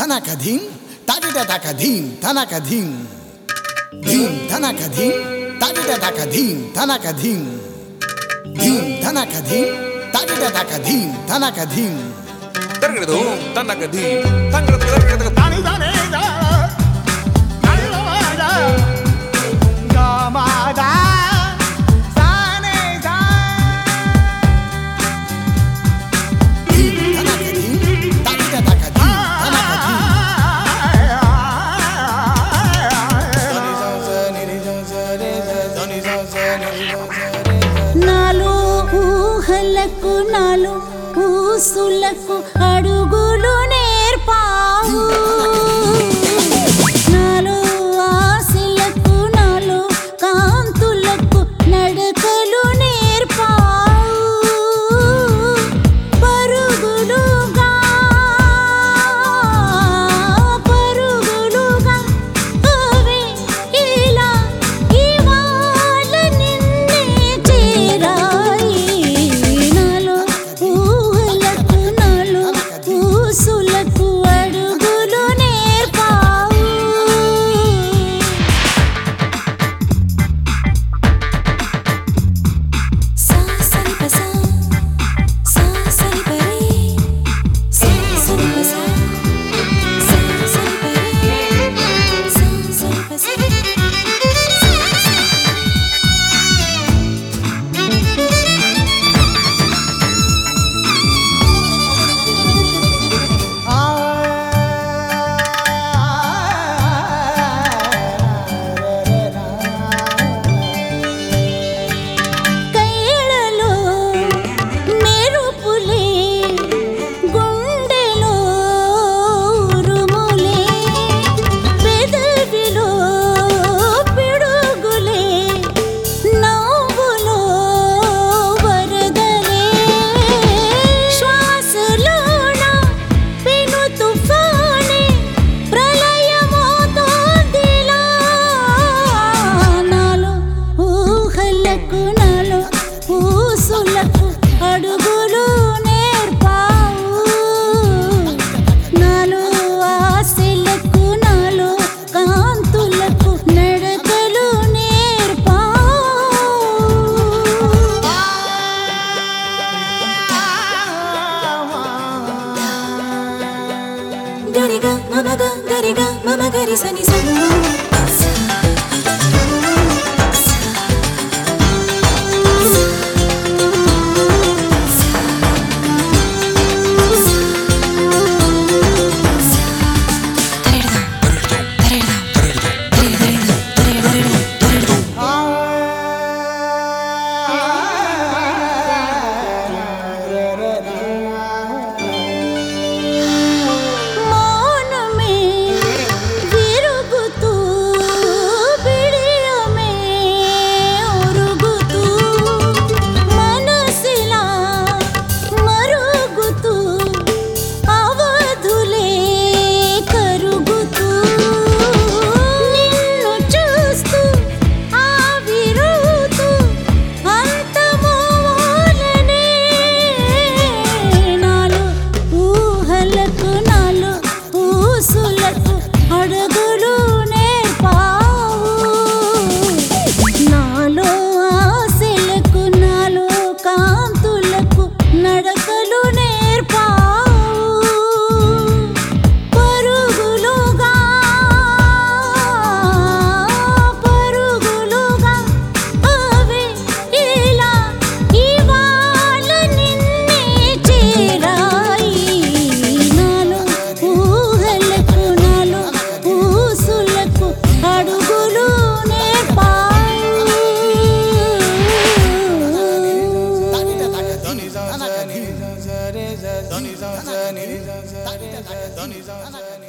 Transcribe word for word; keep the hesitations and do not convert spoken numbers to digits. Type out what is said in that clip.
ధనకధీం తగిట తకధీం ధనకధీం ధీం ధనకధీం తగిట తకధీం ధనకధీం ధీం ధనకధీం తగిట తకధీం ధనకధీం తరగదు ధనకధీం తంగడ తరగదు తాని తానే దా నల్లవాడా గామాదా సానే దా ధీం ధనకధీం తగిట తకధీం ధనకధీం నాలో ఊహలకు నాలో ఊసులకు అడుగులు నేర్పావు నాలో ఆశలకు నాలో కాంతులకు నడకలు నేర్పావు పరుగులుగా పరుగులుగా అవే ఇలా ఇవాళ నిన్నే చేరాయి నాలో ఊహలకు నాలో ఊసులకు అడుగులు నేర్పావు సా సరి ప సా సా సరి ప రే సా సరి ప సా సా సరి ప రే సా సరి ప సా కైళలో మెరుపులే గుండెలో ఉరుములే పెదవిలో పిడుగులే నవ్వులో వరదలే శ్వాసలోన పెను తుఫానే ప్రళయమవుతోందిలా నాలో ఊహలకు నాలో ఊసులకు అడుగులు నేర్పావు నాలో ఆశలకు నాలో కాంతులకు నడకలు నేర్పావు గరిగా మమగా గరిగా మమ గరి సని సని మౌనమే విరుగుతూ బిడియమే ఉరుగుతూ మనసిలా మరుగుతూ అవధులే కరుగుతూ నిన్ను చూస్తూ ఆవిరుతూ అంతమోలనే నాలో ఊహలకు నాలో ఊసులకు అడుగులు నేర్పావు నాలో ఆశలకు నాలో కాంతులకు నడకలు నేర్పావు పరుగులుగా పరుగులుగా అవే ఇలా ఇవాళ నిన్నే చేరాయి నాలో ఊహలకు నాలో ఊసులకు అడుగులు నేర్పావు తగిట తకధీం ధనకధీం ధనిజ ధనిజ ధనిజ ధనిజ ధనిజ